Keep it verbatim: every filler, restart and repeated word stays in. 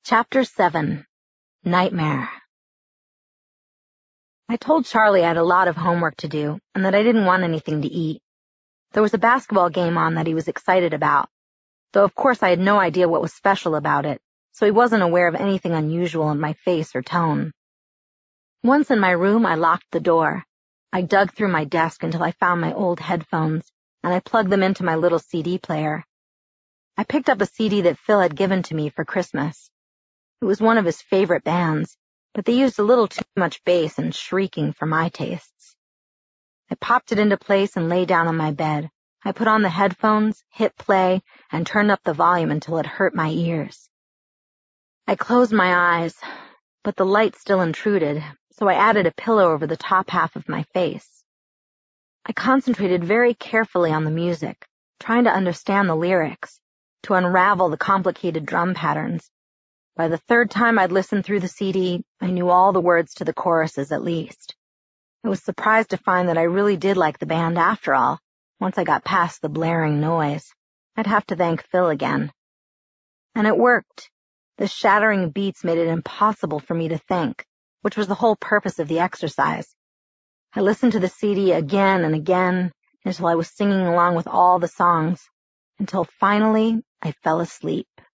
Chapter seven. Nightmare. I told Charlie I had a lot of homework to do and that I didn't want anything to eat. There was a basketball game on that he was excited about, though of course I had no idea what was special about it, so he wasn't aware of anything unusual in my face or tone. Once in my room, I locked the door. I dug through my desk until I found my old headphones, and I plugged them into my little C D player. I picked up a C D that Phil had given to me for Christmas. It was one of his favorite bands, but they used a little too much bass and shrieking for my tastes. I popped it into place and lay down on my bed. I put on the headphones, hit play, and turned up the volume until it hurt my ears. I closed my eyes, but the light still intruded, so I added a pillow over the top half of my face. I concentrated very carefully on the music, trying to understand the lyrics, to unravel the complicated drum patterns. By the third time I'd listened through the C D, I knew all the words to the choruses at least. I was surprised to find that I really did like the band after all, once I got past the blaring noise. I'd have to thank Phil again. And it worked. The shattering beats made it impossible for me to think, which was the whole purpose of the exercise. I listened to the C D again and again until I was singing along with all the songs, until finally I fell asleep.